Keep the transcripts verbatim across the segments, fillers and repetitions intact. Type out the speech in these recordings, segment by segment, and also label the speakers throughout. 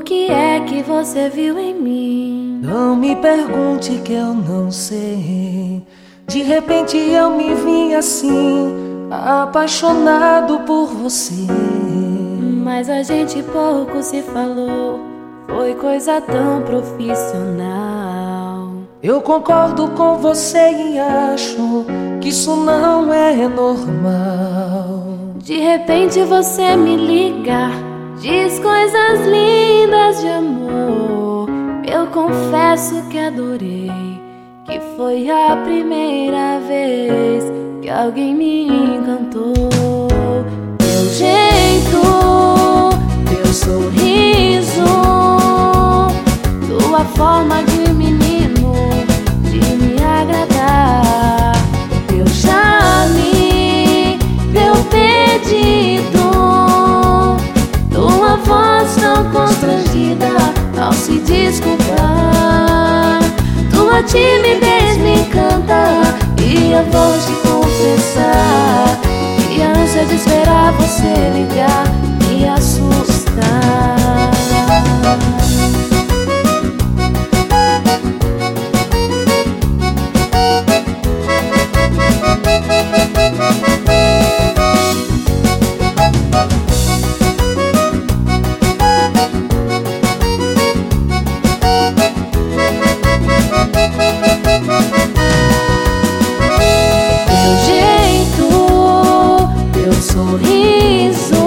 Speaker 1: O que é que você viu em mim?
Speaker 2: Não me pergunte que eu não sei. De repente eu me vi assim, apaixonado por você.
Speaker 1: Mas a gente pouco se falou, foi coisa tão profissional.
Speaker 2: Eu concordo com você e acho que isso não é normal.
Speaker 1: De repente você me liga, diz coisas lindas de amor. Eu confesso que adorei, que foi a primeira vez que alguém me encantou. Teu jeito, teu sorriso, tua forma de menino, de me agradar, teu charme, teu pedido, tua voz tão constrangida ao se desculpar, tua timidez me encanta e eu vou te confessar que a ânsia de esperar você ligar me assusta. Sorriso,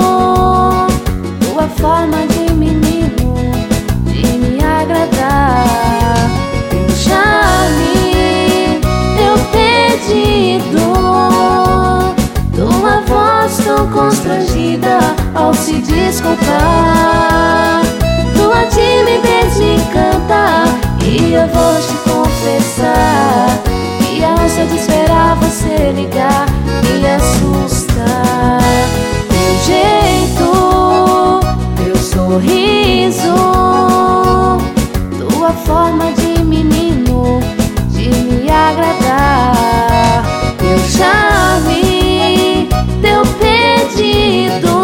Speaker 1: tua forma de menino, de me agradar, teu charme, teu pedido, tua voz tão constrangida ao se desculpar, tua timidez me encanta e eu vou te confessar que a ânsia de esperar você ligar me assusta. Teu jeito, teu sorriso, tua forma de menino, de me agradar, teu charme, teu pedido,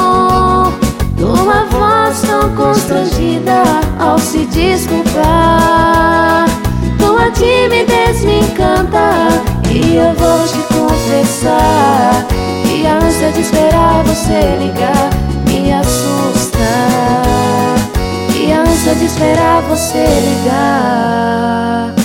Speaker 1: tua voz tão constrangida ao se desculpar, tua timidez me encanta e eu vou te confessar que a ânsia de esperar você ligar me assusta, que a ânsia de esperar você ligar